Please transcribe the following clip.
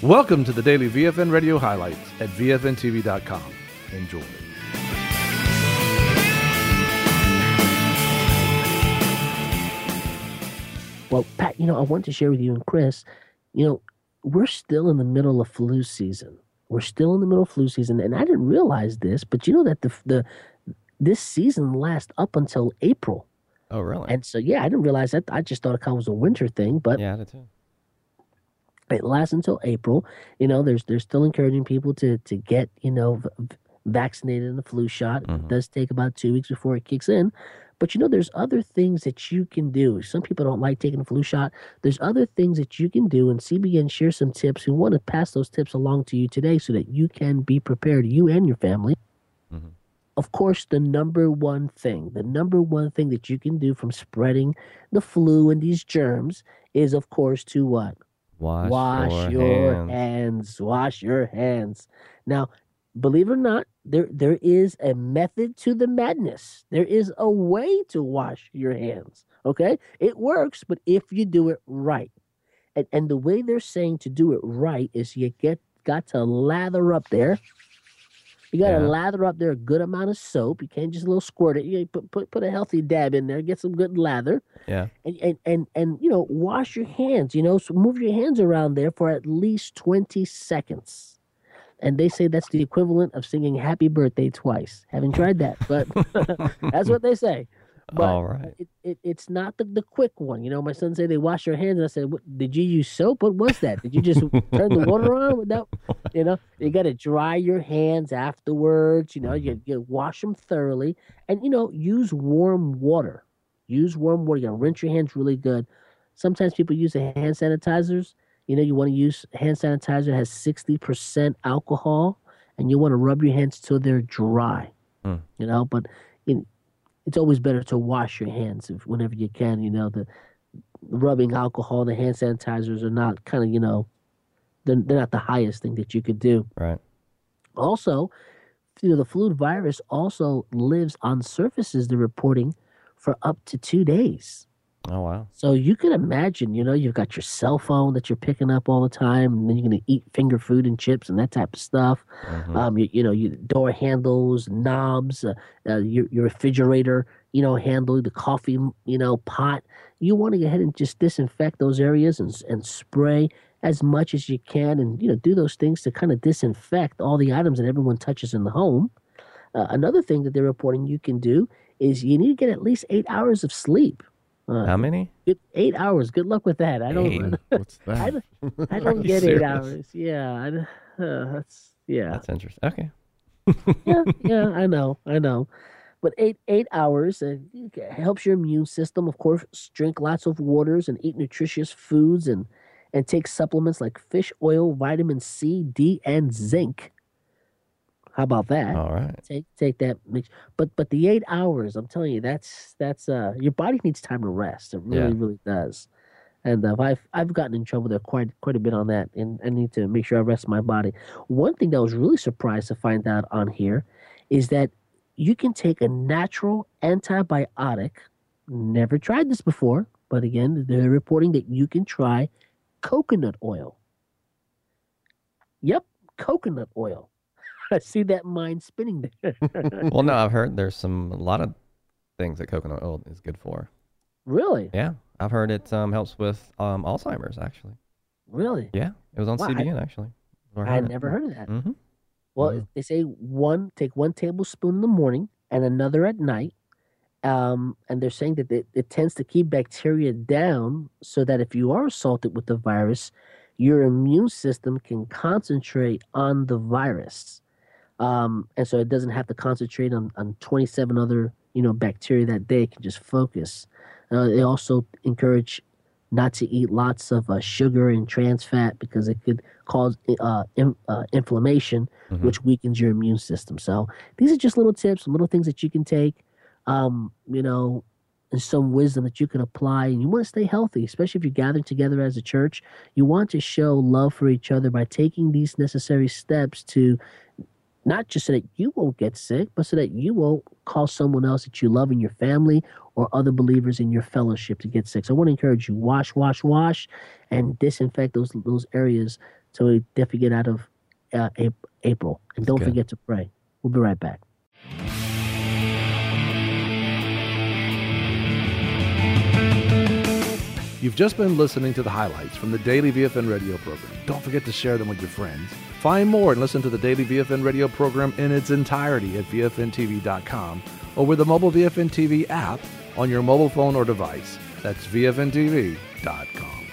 Welcome to the daily VFN radio highlights at VFNTV.com. Enjoy. Well, Pat, I want to share with you and Chris, we're still in the middle of flu season. And I didn't realize this, but you know that this season lasts up until April. Oh, really? And so, I didn't realize that. I just thought it was a winter thing, but yeah, I did too. It lasts until April. They're still encouraging people to get, vaccinated in the flu shot. Mm-hmm. It does take about 2 weeks before it kicks in. But, there's other things that you can do. Some people don't like taking the flu shot. There's other things that you can do, and CBN shares some tips. We want to pass those tips along to you today so that you can be prepared, you and your family. Mm-hmm. Of course, the number one thing that you can do from spreading the flu and these germs is, of course, to what? Wash your hands. Wash your hands. Now, believe it or not, there is a method to the madness. There is a way to wash your hands. Okay? It works, but if you do it right. And the way they're saying to do it right is you got to lather up there. You got to lather up there a good amount of soap. You can't just a little squirt it. You put a healthy dab in there. Get some good lather. Yeah. And wash your hands. So move your hands around there for at least 20 seconds. And they say that's the equivalent of singing "Happy Birthday" twice. Haven't tried that, but that's what they say. But all right. It's not the quick one. My son said they wash their hands, and I said, did you use soap? What was that? Did you just turn the water on? Without, you got to dry your hands afterwards. You wash them thoroughly, and use warm water. You got to rinse your hands really good. Sometimes people use the hand sanitizers. You want to use hand sanitizer that has 60% alcohol, and you want to rub your hands till they're dry. But it's always better to wash your hands whenever you can. The rubbing alcohol, the hand sanitizers are not they're not the highest thing that you could do. Right. Also, the flu virus also lives on surfaces, they're reporting, for up to 2 days. Oh, wow. So you can imagine, you've got your cell phone that you're picking up all the time, and then you're going to eat finger food and chips and that type of stuff. Mm-hmm. Your door handles, knobs, your refrigerator, handle, the coffee, pot. You want to go ahead and just disinfect those areas and spray as much as you can, and, do those things to kind of disinfect all the items that everyone touches in the home. Another thing that they're reporting you can do is you need to get at least 8 hours of sleep. How many? 8 hours. Good luck with that. I don't. What's that? I don't get serious? 8 hours. Yeah, that's That's interesting. Okay. yeah. I know. But 8 hours helps your immune system. Of course, drink lots of waters and eat nutritious foods and take supplements like fish oil, vitamin C, D, and zinc. How about that? All right. Take that mix. But the 8 hours, I'm telling you, that's your body needs time to rest. It really does. And I've gotten in trouble there quite a bit on that, and I need to make sure I rest my body. One thing that I was really surprised to find out on here is that you can take a natural antibiotic. Never tried this before, but again, they're reporting that you can try coconut oil. Yep, coconut oil. I see that mind spinning there. Well, no, I've heard there's a lot of things that coconut oil is good for. Really? Yeah, I've heard it helps with Alzheimer's, actually. Really? Yeah, it was on CBN, actually. I had never heard of that. Mm-hmm. Well, they say take 1 tablespoon in the morning and another at night. And they're saying that it tends to keep bacteria down so that if you are assaulted with the virus, your immune system can concentrate on the virus. And so it doesn't have to concentrate on 27 other, bacteria that day. It can just focus. They also encourage not to eat lots of sugar and trans fat because it could cause inflammation, which weakens your immune system. So these are just little tips, some little things that you can take, and some wisdom that you can apply. And you want to stay healthy, especially if you're gathering together as a church. You want to show love for each other by taking these necessary steps to not just so that you won't get sick, but so that you won't cause someone else that you love in your family or other believers in your fellowship to get sick. So I want to encourage you, wash, and disinfect those areas so we definitely get out of April. And don't good. forget to pray. We'll be right back. You've just been listening to the highlights from the Daily VFN radio program. Don't forget to share them with your friends. Find more and listen to the Daily VFN radio program in its entirety at VFNTV.com or with the mobile VFN TV app on your mobile phone or device. That's VFNTV.com.